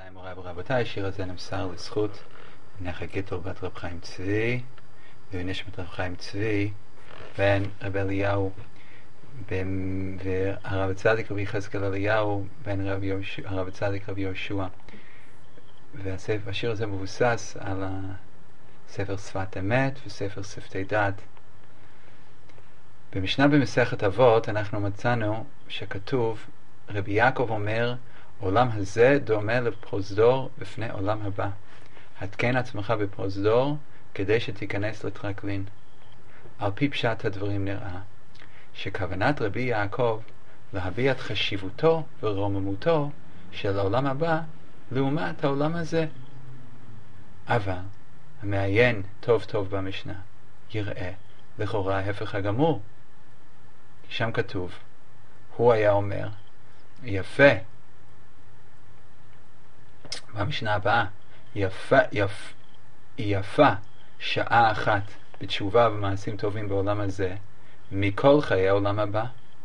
גבירותיי, מוריי ורבותיי, השיר הזה נמסר לזכות נכה גיטל בת רב חיים צבי ונשמת רב חיים צבי בן רב אליהו והרב הצדיק רבי יחזקאל אליהו בן הרב הצדיק רבי יהושע. והשיר הזה מבוסס על ספר שפת אמת וספר שפתי דת. במשנה במסכת אבות אנחנו מצאנו שכתוב, רבי יעקב אומר, עולם הזה דומה לפרוזדור בפני עולם הבא. התקן עצמך בפרוזדור כדי שתיכנס לטרקלין. על פי פשט הדברים נראה שכוונת רבי יעקב להביע את חשיבותו ורוממותו של העולם הבא לעומת העולם הזה. אבל המעיין טוב טוב במשנה יראה לכאורה ההפך הגמור. שם כתוב, הוא היה אומר, יפה, במשנה הבאה, יפה שעה אחת בתשובה ומעשים טובים בעולם הזה מכל חיי העולם הבא.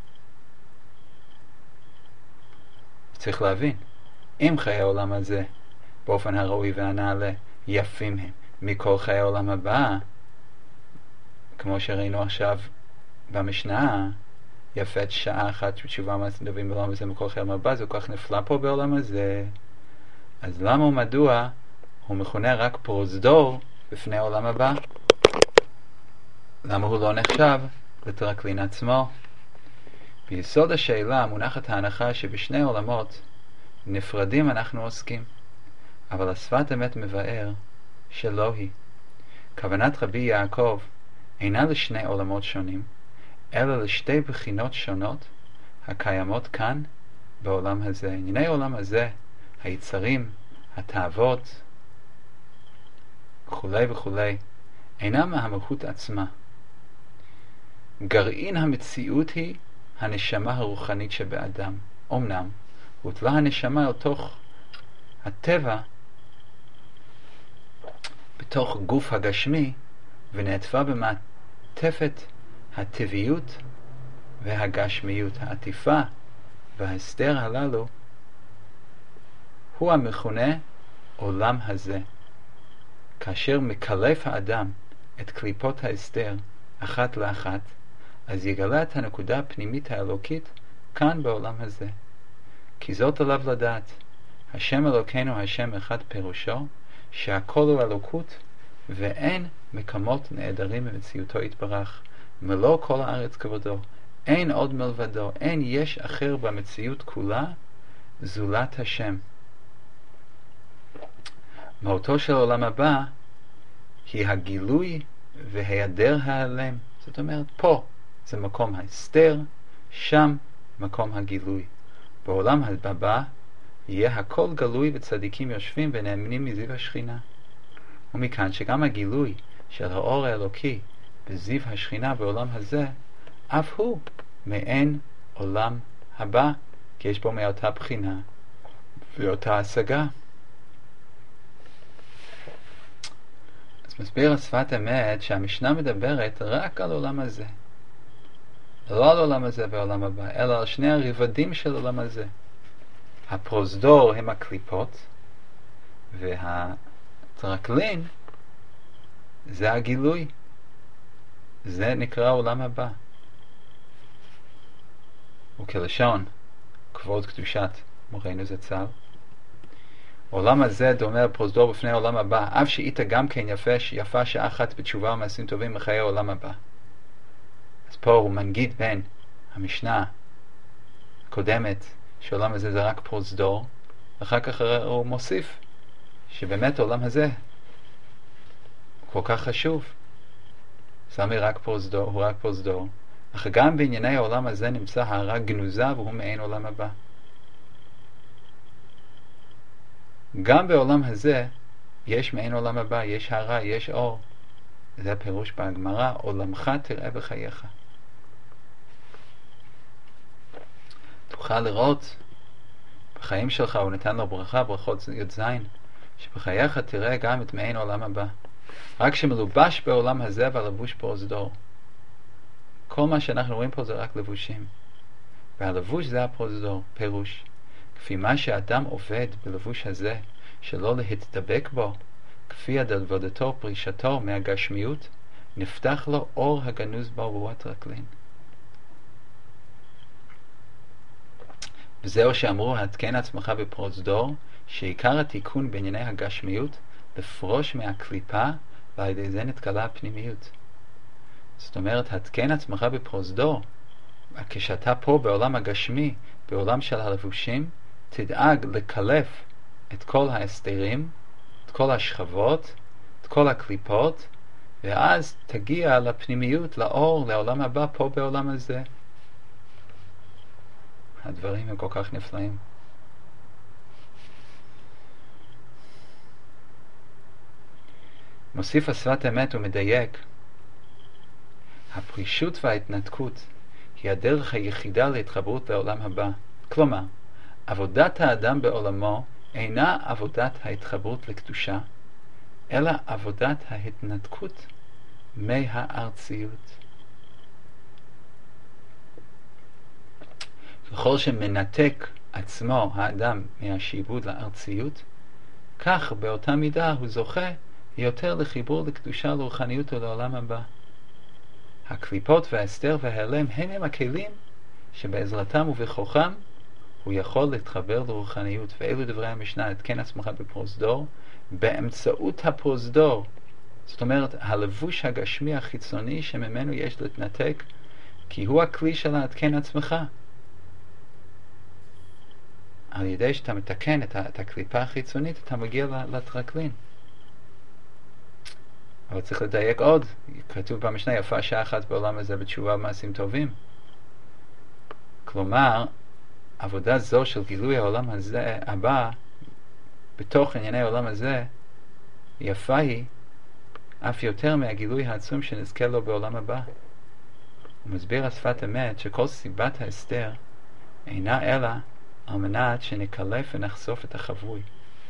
צריך להבין, אם חיי העולם הזה באופן הראוי והנעלה יפים הם מכל חיי העולם הבא, כמו שראינו עכשיו במשנה, יפת שעה אחת בתשובה ומעשים טובים בעולם הזה מכל חיי העולם הבא, זה כל כך נפלא פה בעולם הזה. אז למה ומדוע הוא מכונה רק פרוזדור בפני העולם הבא? למה הוא לא נחשב לטרקלין עצמו? ביסוד השאלה מונחת ההנחה שבשני עולמות נפרדים אנחנו עוסקים, אבל השפת אמת מבאר שלא היא. כוונת רבי יעקב אינה לשני עולמות שונים, אלא לשתי בחינות שונות הקיימות כאן בעולם הזה. ענייני העולם הזה, היצרים, התאוות וכולי וכולי, אינם מהמהות עצמה. גרעין המציאות היא הנשמה הרוחנית שבאדם. אמנם הוטלה הנשמה אל תוך הטבע, בתוך גוף הגשמי, ונעטפה במעטפת הטבעיות והגשמיות. העטיפה וההסתר הללו הוא המכונה עולם הזה. כאשר מקלף האדם את קליפות ההסתר אחת לאחת, אז יגלה את הנקודה הפנימית האלוקית כאן בעולם הזה. כי זאת עליו לדעת, השם אלוקינו השם אחד פירושו, שהכל הוא אלוקות ואין מקומות נעדרים ממציאותו יתברך. מלוא כל הארץ כבודו, אין עוד מלבדו, אין יש אחר במציאות כולה זולת השם. מהותו של העולם הבא היא הגילוי והיעדר ההיעלם. זאת אומרת, פה זה מקום ההסתר, שם מקום הגילוי. בעולם הבא יהיה הכל גלוי וצדיקים יושבים ונאמנים מזיו השכינה. ומכאן שגם הגילוי של האור האלוקי בזיו השכינה בעולם הזה, אף הוא מעין עולם הבא, כי יש בו מאותה בחינה ואותה השגה. אז מסביר השפת אמת שהמשנה מדברת רק על עולם הזה, לא על עולם הזה ועולם הבא, אלא על שני הרבדים של עולם הזה. הפרוזדור הם הקליפות, והטרקלין זה הגילוי. זה נקרא עולם הבא. וכלשון כבוד קדושת מורנו זצ"ל, עולם הזה דומה פרוזדור בפני העולם הבא, אף שאיתה גם כן יפה שעה אחת בתשובה ומעשים טובים מחיי העולם הבא. אז פה הוא מנגיד בין המשנה הקודמת שהעולם הזה זה רק פרוזדור, ואחר כך הוא מוסיף שבאמת העולם הזה הוא כל כך חשוב. סמי רק פרוזדור, הוא רק פרוזדור, אך גם בענייני העולם הזה נמצא הערה גנוזה והוא מעין עולם הבא. גם בעולם הזה יש מעין עולם הבא, יש הערה, יש אור. זה הפירוש בהגמרא, עולמך תראה בחייך. תוכל לראות בחיים שלך, הוא נתן לו ברכה, ברכות י"ז, שבחייך תראה גם את מעין עולם הבא. רק שמלובש בעולם הזה והלבוש פרוזדור. כל מה שאנחנו רואים פה זה רק לבושים. והלבוש זה הפרוזדור, פירוש. כפי מה שאדם עובד בלבוש הזה, שלא להתדבק בו, כפי עבודתו פרישתו מהגשמיות, נפתח לו אור הגנוז בו והוא הטרקלין. וזהו שאמרו, התקן עצמך בפרוזדור, שעיקר התיקון בענייני הגשמיות, לפרוש מהקליפה, ועל ידי זה נתקלה הפנימיות. זאת אומרת, התקן עצמך בפרוזדור, כשאתה פה בעולם הגשמי, בעולם של הלבושים, תדאג לקלף את כל ההסתרים, את כל השכבות, את כל הקליפות, ואז תגיע לפנימיות, לאור, לעולם הבא, פה בעולם הזה. הדברים הם כל כך נפלאים. מוסיף השפת אמת ומדייק, הפרישות וההתנתקות היא הדרך היחידה להתחברות לעולם הבא. כלומר, עבודת האדם בעולמו אינה עבודת ההתחברות לקדושה, אלא עבודת ההתנתקות מהארציות. ככל שמנתק עצמו האדם מהשיבוד לארציות, כך באותה מידה הוא זוכה יותר לחיבור לקדושה, לרוחניות ולעולם הבא. הקליפות וההסתר וההלם הם הכלים שבעזרתם ובכוחם הוא יכול להתחבר לרוחניות. ואלו דברי המשנה, התקן עצמך בפרוזדור, באמצעות הפרוזדור, זאת אומרת הלבוש הגשמי החיצוני שממנו יש להתנתק, כי הוא הכלי של התקן עצמך. על ידי שאתה מתקן את הקליפה החיצונית, אתה מגיע לטרקלין. אבל צריך לדייק עוד, כתוב במשנה, יפה שעה אחת בעולם הזה בתשובה ומעשים טובים. כלומר, עבודה זו של גילוי העולם הזה הבא, בתוך ענייני העולם הזה, יפה היא אף יותר מהגילוי העצום שנזכה לו בעולם הבא. הוא מסביר השפת אמת שכל סיבת ההסתר אינה אלא על מנת שנקלף ונחשוף את החבוי.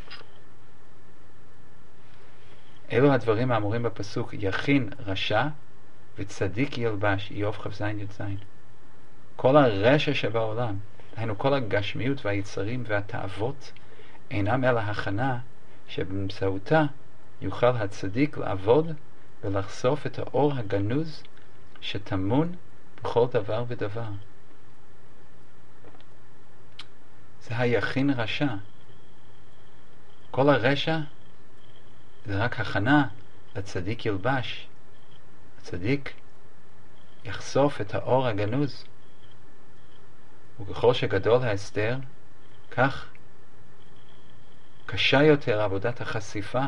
אלו הדברים האמורים בפסוק, יכין רשע וצדיק ילבש, איוב כ"ז י"ז. כל הרשע שבעולם, היינו כל הגשמיות והיצרים והתאוות, אינם אלא הכנה שבאמצעותה יוכל הצדיק לעבוד ולחשוף את האור הגנוז שטמון בכל דבר ודבר. זה היכין רשע. כל הרשע זה רק הכנה לצדיק ילבש. הצדיק יחשוף את האור הגנוז. וככל שגדול ההסתר, כך קשה יותר עבודת החשיפה.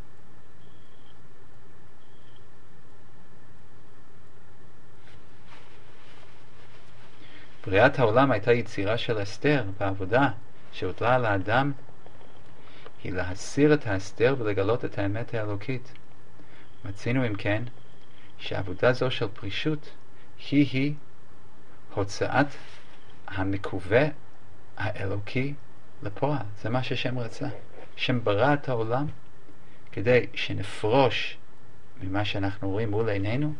בריאת העולם הייתה יצירה של אסתר, והעבודה שהוטלה על האדם היא להסיר את האסתר ולגלות את האמת האלוקית. מצינו אם כן שעבודה זו של פרישות היא הוצאת המקווה האלוקי לפועל. זה מה ששם רצה. שם ברא את העולם כדי שנפרוש ממה שאנחנו רואים מול עינינו,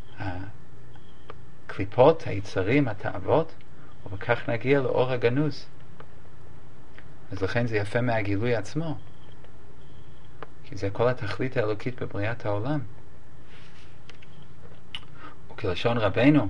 הקליפות, היצרים, התאוות, ובכך נגיע לאור הגנוז. אז לכן זה יפה מהגילוי עצמו, כי זה כל התכלית האלוקית בבריאת העולם. וכלשון רבנו,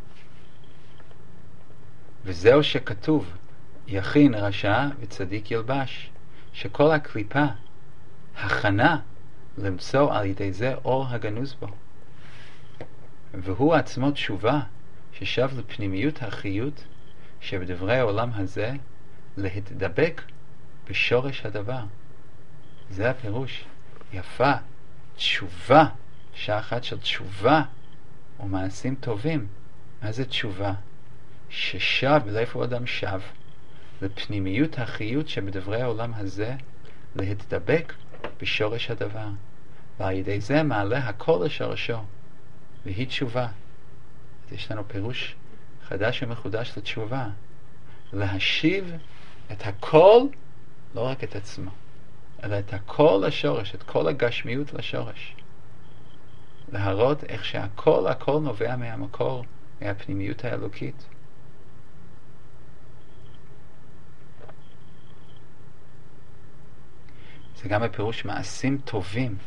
וזהו שכתוב, יכין רשע וצדיק ילבש, שכל הקליפה, הכנה למצוא על ידי זה אור הגנוז בו. והוא עצמו תשובה ששב לפנימיות החיות שבדברי העולם הזה להתדבק בשורש הדבר. זה הפירוש. יפה, תשובה, שעה אחת של תשובה ומעשים טובים. מה זה תשובה? ששב, לאיפה אדם שב? לפנימיות החיות שבדברי העולם הזה להתדבק בשורש הדבר. ועל ידי זה מעלה הכל לשורשו, והיא תשובה. אז יש לנו פירוש חדש ומחודש לתשובה. להשיב את הכל, לא רק את עצמו, אלא את הכל לשורש, את כל הגשמיות לשורש. להראות איך שהכל נובע מהמקור, מהפנימיות האלוקית. זה גם בפירוש מעשים טובים.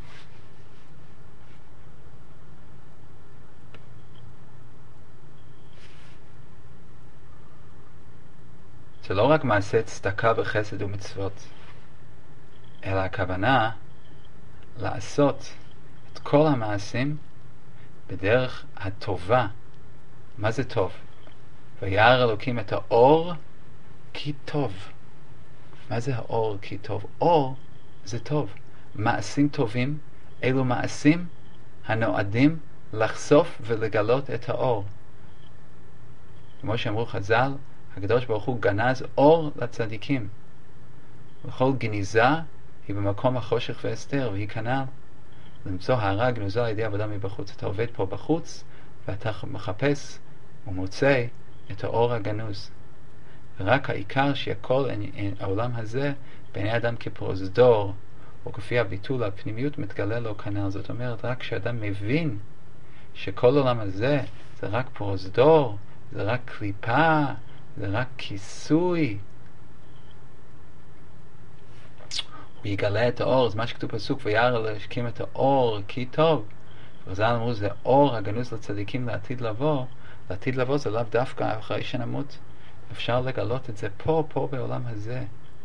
זה לא רק מעשה צדקה וחסד ומצוות, אלא הכוונה לעשות את כל המעשים בדרך הטובה. מה זה טוב? וירא אלוקים את האור כי טוב. מה זה האור כי טוב? אור זה טוב. מעשים טובים אלו מעשים הנועדים לחשוף ולגלות את האור. כמו שאמרו חז"ל, הקדוש ברוך הוא גנז אור לצדיקים. וכל גניזה היא במקום החושך והסתר, והיא כנ"ל למצוא הערה גנוזה על ידי עבודה מבחוץ. אתה עובד פה בחוץ ואתה מחפש ומוצא את האור הגנוז. ורק העיקר שכל העולם הזה בעיני אדם כפרוזדור, או כפי הביטול הפנימיות מתגלה לו כנ"ל. זאת אומרת, רק כשאדם מבין שכל העולם הזה זה רק פרוזדור, זה רק קליפה, זה רק כיסוי, הוא יגלה את האור. זה מה שכתוב פסוק, וירא אלוקים את האור כי טוב. וחז"ל אמרו, זה אור הגנוז לצדיקים לעתיד לבוא. לעתיד לבוא זה לאו דווקא אחרי שנמות. אפשר לגלות את זה פה בעולם הזה.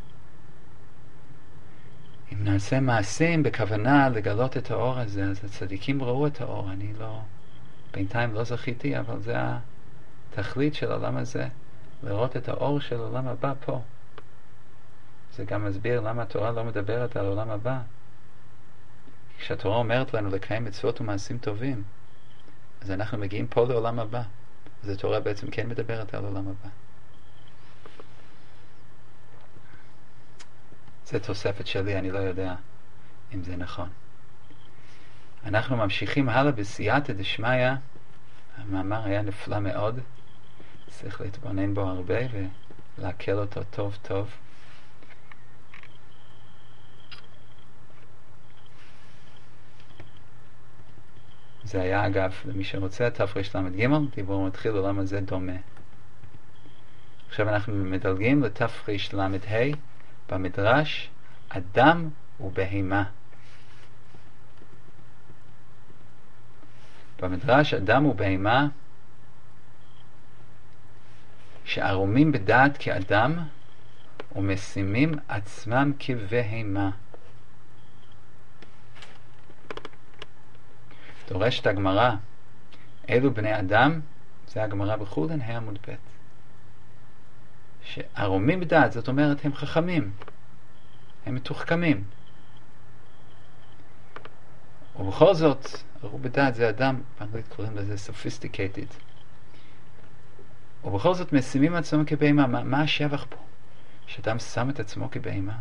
אם נעשה מעשים בכוונה לגלות את האור הזה, אז הצדיקים ראו את האור. אני בינתיים לא זכיתי, אבל זה התכלית של העולם הזה, לראות את האור של העולם הבא פה. זה גם מסביר למה התורה לא מדברת על העולם הבא. כשהתורה אומרת לנו לקיים מצוות ומעשים טובים, אז אנחנו מגיעים פה לעולם הבא. אז התורה בעצם כן מדברת על העולם הבא. זה תוספת שלי, אני לא יודע אם זה נכון. אנחנו ממשיכים הלאה בסייעתא דשמיא. המאמר היה נפלא מאוד, צריך להתבונן בו הרבה ולהקל אותו טוב טוב. זה היה אגב, למי שרוצה, תרל"ג, דיבור מתחיל עולם הזה דומה. עכשיו אנחנו מדלגים לתרל"ה, במדרש אדם ובהמה. במדרש אדם ובהמה שערומים בדעת כאדם ומשימים עצמם כבהמה. דורשת הגמרא, אלו בני אדם, זה הגמרא בחולין, עמוד ב', שערומים בדעת, זאת אומרת הם חכמים, הם מתוחכמים, ובכל זאת ערום בדעת זה אדם, באנגלית קוראים לזה sophisticated, ובכל זאת משימים עצמם כבהמה. מה השבח פה? שאדם שם את עצמו כבהמה.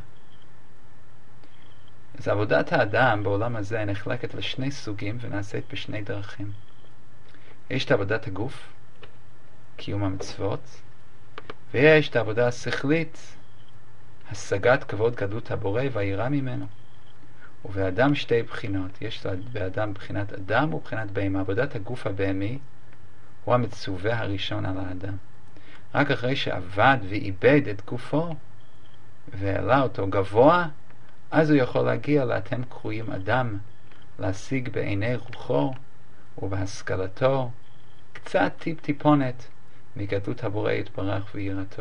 אז עבודת האדם בעולם הזה נחלקת לשני סוגים ונעשית בשני דרכים. יש את עבודת הגוף, קיום המצוות, ויש את העבודה השכלית, השגת כבוד גדלות הבורא והיראה ממנו. ובאדם שתי בחינות, יש באדם בחינת אדם ובחינת בהמה. עבודת הגוף הבהמי הוא המצווה הראשון על האדם. רק אחרי שעבד ואיבד את גופו והעלה אותו גבוה, אז הוא יכול להגיע לאתם קרויים אדם, להשיג בעיני רוחו ובהשכלתו קצת טיפונת מגדלות הבורא יתברך ויראתו.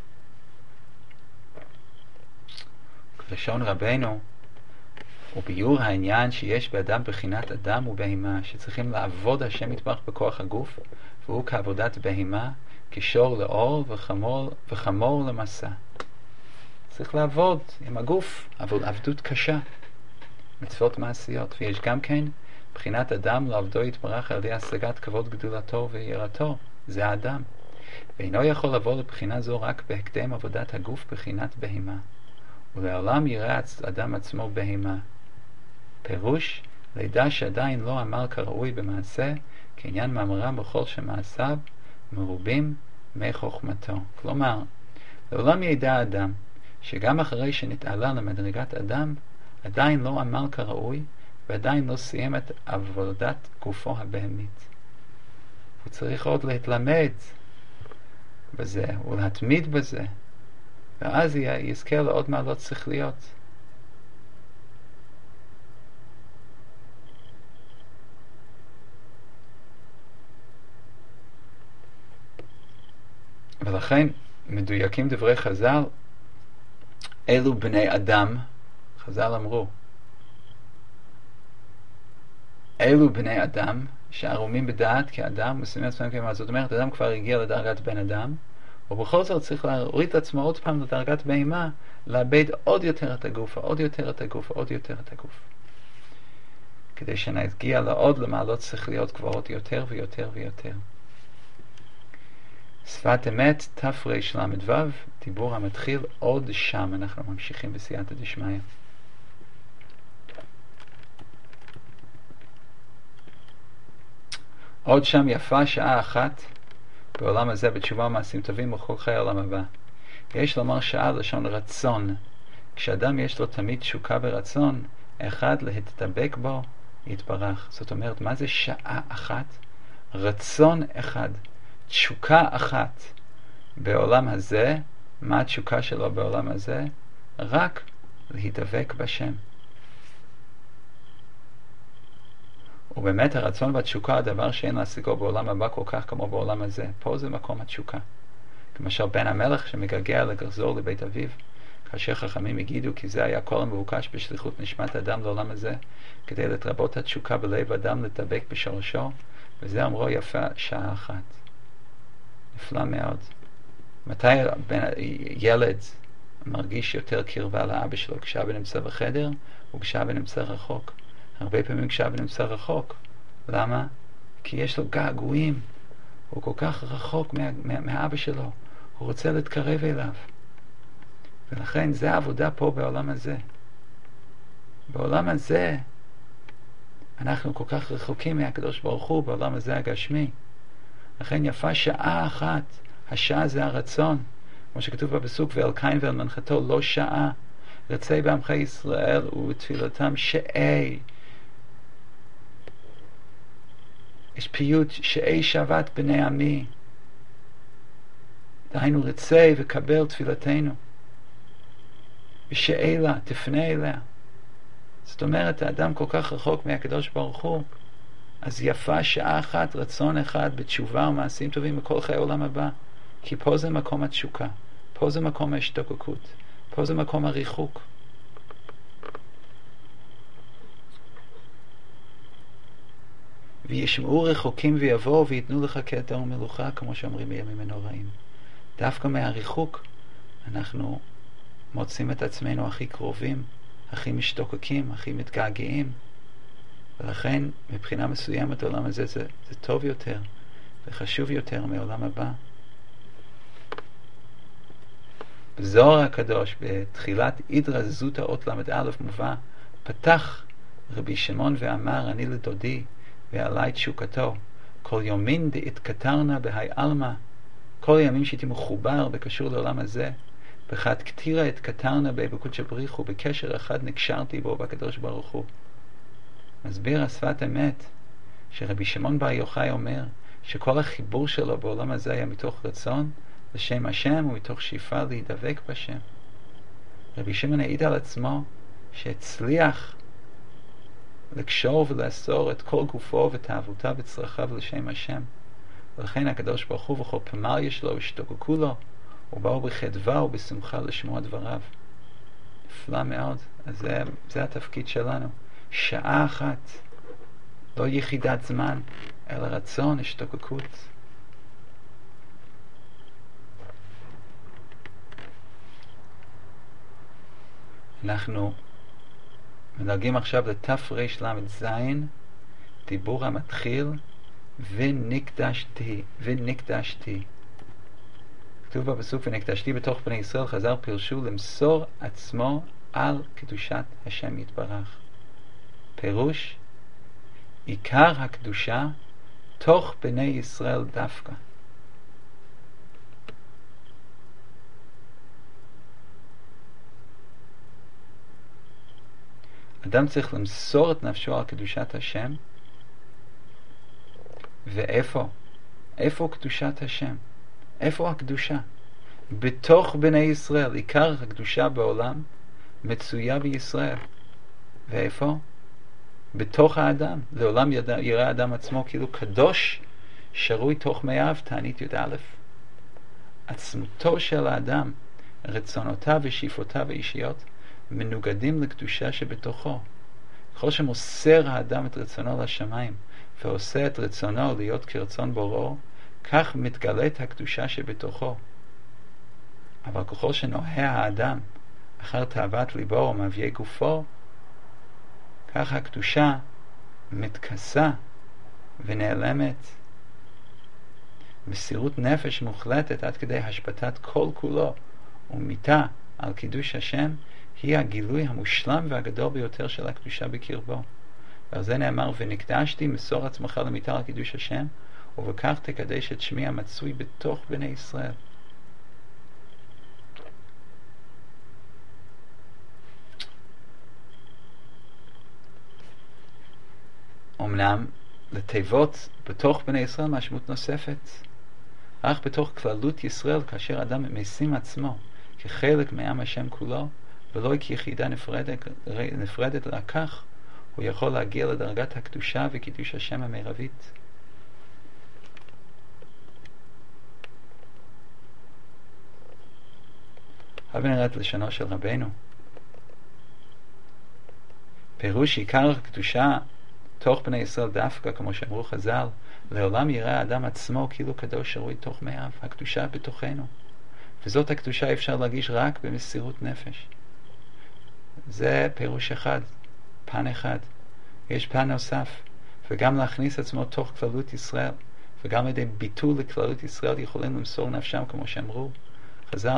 לשון רבנו וביור העניין שיש באדם בחינת אדם ובהמה, שצריכים לעבוד השם יתברך בכוח הגוף, והוא כעבודת בהמה, כשור לאור וחמור למסע. צריך לעבוד עם הגוף, אבל עבדות קשה, מצוות מעשיות. ויש גם כן בחינת אדם לעבדו יתברך על ידי השגת כבוד גדולתו ויראתו, זה האדם, ואינו יכול לבוא לבחינה זו רק בהקדם עבודת הגוף בחינת בהמה, ולעולם יראה אדם עצמו בהמה. פירוש, לידע שעדיין לא עמל כראוי במעשה, כעניין מאמרה בכל שמעשיו מרובים מחוכמתו. כלומר, לעולם ידע האדם שגם אחרי שנתעלה למדרגת אדם, עדיין לא עמל כראוי ועדיין לא סיים את עבודת גופו הבהמית. הוא צריך עוד להתלמד בזה ולהתמיד בזה, ואז יזכה לעוד מעלות שכליות. ולכן מדויקים דברי חז"ל, אלו בני אדם, חז"ל אמרו, אלו בני אדם שערומים בדעת כאדם, מסוימים עצמם כאדם. זאת אומרת, אדם כבר הגיע לדרגת בן אדם, ובכל זאת צריך להוריד את עצמו עוד פעם לדרגת בהמה, לאבד עוד יותר את הגוף, עוד יותר את הגוף, עוד יותר את הגוף. כדי שנגיע לעוד למעלות שכליות גבוהות יותר ויותר ויותר. שפת אמת, תרל"ו, דיבור המתחיל עוד שם. אנחנו ממשיכים בסייעתא דשמיא. עוד שם יפה שעה אחת בעולם הזה בתשובה ומעשים טובים וכל חיי העולם הבא. יש לומר שעה לשון רצון. כשאדם יש לו תמיד תשוקה ורצון, אחד להתדבק בו יתברך. זאת אומרת, מה זה שעה אחת? רצון אחד, תשוקה אחת בעולם הזה. מה התשוקה שלו בעולם הזה? רק להידבק בשם. ובאמת הרצון והתשוקה הדבר שאין להשיגו בעולם הבא כל כך כמו בעולם הזה. פה זה מקום התשוקה. למשל בן המלך שמגעגע לגרזור לבית אביו, כאשר חכמים הגידו כי זה היה כל המבוקש בשליחות נשמת אדם לעולם הזה, כדי לתרבות התשוקה בלב אדם לדבק בשורשו, וזה אמרו יפה שעה אחת. נפלא מאוד. מתי ילד מרגיש יותר קרבה לאבא שלו? כשאבא נמצא בחדר או כשאבא נמצא רחוק? הרבה פעמים כשאבא נמצא רחוק. למה? כי יש לו געגועים. הוא כל כך רחוק מהאבא שלו. הוא רוצה להתקרב אליו. ולכן זה העבודה פה בעולם הזה. בעולם הזה אנחנו כל כך רחוקים מהקדוש ברוך הוא, בעולם הזה הגשמי. לכן יפה שעה אחת. השעה זה הרצון. כמו שכתוב בפסוק, ואל קין ואל מנחתו לא שעה. רצי בעמך ישראל ובתפילתם שאי. יש פיוט שאי שבת בני עמי. דהיינו רצי וקבל תפילתנו. ושאי לה, תפנה אליה. זאת אומרת, האדם כל כך רחוק מהקדוש ברוך הוא, אז יפה שעה אחת, רצון אחד, בתשובה ומעשים טובים מכל חיי העולם הבא. כי פה זה מקום התשוקה. פה זה מקום ההשתוקקות. פה זה מקום הריחוק. וישמעו רחוקים ויבואו ויתנו לך כתר ומלוכה, כמו שאומרים בימים הנוראים. דווקא מהריחוק אנחנו מוצאים את עצמנו הכי קרובים, הכי משתוקקים, הכי מתגעגעים. ולכן מבחינה מסוימת העולם הזה זה טוב יותר וחשוב יותר מעולם הבא. בזוהר הקדוש בתחילת אידרא זוטא אות ל"א מובא, פתח רבי שמעון ואמר, אני לדודי ועלי תשוקתו, כל יומין דאתקטרנה בהי עלמא, כל הימים שהייתי מחובר בקשור לעולם הזה, בחד כתירה התקטרנה בקודש הבריך הוא, בקשר אחד נקשרתי בו בקדוש ברוך הוא. מסביר השפת אמת שרבי שמעון בר יוחאי אומר שכל החיבור שלו בעולם הזה היה מתוך רצון לשם השם ומתוך שאיפה להידבק בשם. רבי שמעון העיד על עצמו שהצליח לקשור ולאסור את כל גופו ותאוותיו וצרכיו לשם השם. ולכן הקדוש ברוך הוא וכל פמליה שלו השתוקקו לו ובאו בחדווה ובשמחה לשמוע דבריו. נפלא מאוד. אז זה התפקיד שלנו. שעה אחת, לא יחידת זמן, אלא רצון, השתוקקות. אנחנו מנהגים עכשיו לתרל"ז, דיבור המתחיל, ונקדשתי. כתוב בפסוק ונקדשתי בתוך בני ישראל, חז"ל פירשו למסור עצמו על קדושת השם יתברך. פירוש, עיקר הקדושה תוך בני ישראל דווקא. אדם צריך למסור את נפשו על קדושת השם. ואיפה? איפה קדושת השם? איפה הקדושה? בתוך בני ישראל. עיקר הקדושה בעולם מצויה בישראל. ואיפה? בתוך האדם. לעולם יראה האדם עצמו כאילו קדוש, שרוי תוך מאיו, תענית י"א. עצמותו של האדם, רצונותיו ושאיפותיו האישיות, מנוגדים לקדושה שבתוכו. ככל שמוסר האדם את רצונו לשמיים, ועושה את רצונו להיות כרצון בוראו, כך מתגלית הקדושה שבתוכו. אבל ככל שנוהה האדם אחר תאוות ליבו ומאוויי גופו, כך הקדושה מתכסה ונעלמת. מסירות נפש מוחלטת עד כדי השבתת כל כולו ומיתה על קידוש השם היא הגילוי המושלם והגדול ביותר של הקדושה בקרבו. ועל זה נאמר, ונקדשתי מסור עצמך למיתה על קידוש השם, ובכך תקדש את שמי המצוי בתוך בני ישראל. אמנם לתיבות בתוך בני ישראל משמעות נוספת, אך בתוך כללות ישראל, כאשר אדם משים עצמו כחלק מעם השם כולו ולא כיחידה נפרדת, רק כך הוא יכול להגיע לדרגת הקדושה וקידוש השם המרבית. עכשיו נראה את לשונו של רבנו. פירוש עיקר הקדושה תוך בני ישראל דווקא, כמו שאמרו חז"ל, לעולם יראה האדם עצמו כאילו קדוש שרוי תוך מאיו. הקדושה בתוכנו, וזאת הקדושה אפשר להגיש רק במסירות נפש. זה פירוש אחד, פן אחד. יש פן נוסף, וגם להכניס עצמו תוך כללות ישראל, וגם על ידי ביטול לכללות ישראל יכולים למסור נפשם, כמו שאמרו חז"ל,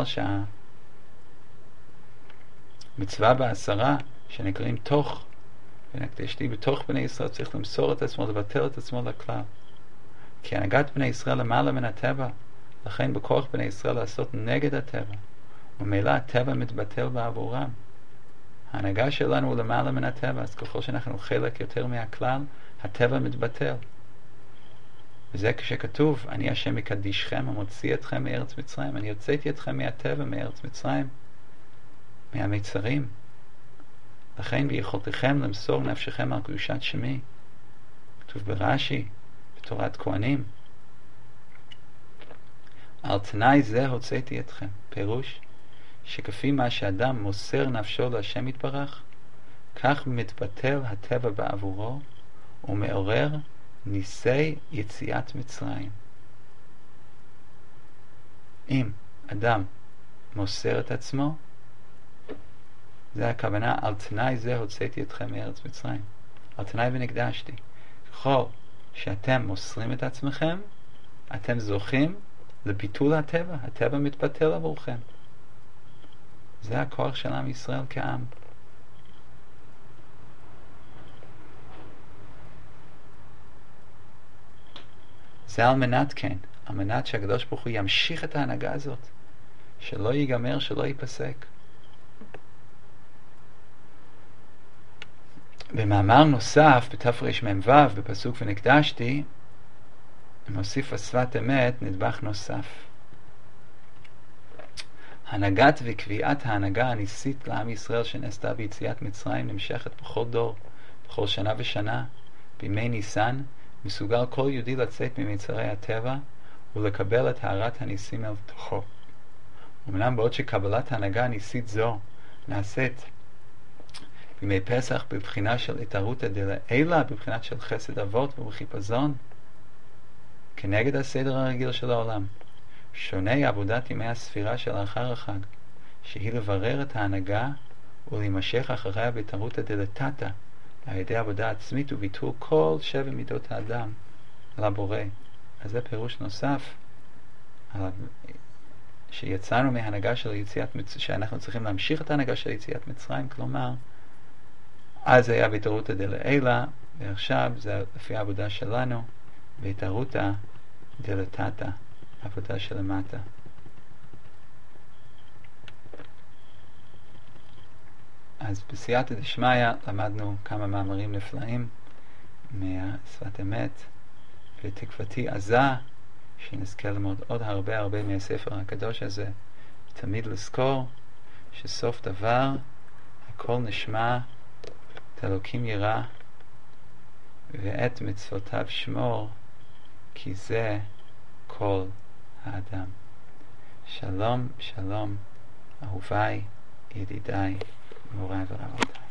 שהמצווה בעשרה שנקראים תוך, ונקדשתי בתוך בני ישראל, צריך למסור את עצמו, לבטל את עצמו לכלל. כי הנהגת בני ישראל למעלה מן הטבע, לכן בכוח בני ישראל לעשות נגד הטבע, וממילא הטבע מתבטל בעבורם. ההנהגה שלנו הוא למעלה מן הטבע, אז ככל שאנחנו חלק יותר מהכלל, הטבע מתבטל. וזה כשכתוב, אני השם מקדישכם המוציא אתכם מארץ מצרים. אני הוצאתי אתכם מהטבע, מארץ מצרים, מהמצרים. לכן ביכולתכם למסור נפשכם על קדושת שמי. כתוב ברש"י, בתורת כהנים, על תנאי זה הוצאתי אתכם. פירוש שכפי מה שאדם מוסר נפשו להשם יתברך, כך מתבטל הטבע בעבורו ומעורר ניסי יציאת מצרים. אם אדם מוסר את עצמו, זה הכוונה, על תנאי זה הוצאתי אתכם מארץ מצרים. על תנאי ונקדשתי. ככל שאתם מוסרים את עצמכם, אתם זוכים לביטול הטבע. הטבע מתבטל עבורכם. זה הכוח של עם ישראל כעם. זה על מנת כן, על מנת שהקדוש ברוך הוא ימשיך את ההנהגה הזאת, שלא ייגמר, שלא ייפסק. במאמר נוסף, בתרמ"ו, בפסוק ונקדשתי, מוסיף השפת אמת נדבך נוסף. הנהגת וקביעת ההנהגה הניסית לעם ישראל שנעשתה ביציאת מצרים נמשכת בכל דור, בכל שנה ושנה. בימי ניסן מסוגל כל יהודי לצאת ממצרי הטבע ולקבל את הארת הניסים אל תוכו. אמנם בעוד שקבלת ההנהגה הניסית זו נעשית בימי פסח בבחינה של התערותא דלעילא, בבחינת של חסד אבות ובחיפזון, כנגד הסדר הרגיל של העולם. שונה עבודת ימי הספירה של אחר החג, שהיא לברר את ההנהגה ולהימשך אחריה בתערותא דלתתא, על ידי עבודה עצמית וביטול כל שבע מידות האדם לבורא. אז זה פירוש נוסף, שיצאנו מהנהגה של יציאת מצרים, שאנחנו צריכים להמשיך את ההנהגה של יציאת מצרים, כלומר, אז היה בתערותא דלעילא, ועכשיו זה לפי העבודה שלנו, בתערותא דלתתא, עבודה שלמטה. אז בסייעתא דשמיא למדנו כמה מאמרים נפלאים מהשפת אמת, ותקוותי עזה שנזכה ללמוד עוד הרבה מהספר הקדוש הזה, תמיד לזכור שסוף דבר הכל נשמע את אלוקים ירא ואת מצוותיו שמור, כי זה כל האדם. שלום, שלום, אהוביי, ידידיי, מוריי ורבותיי.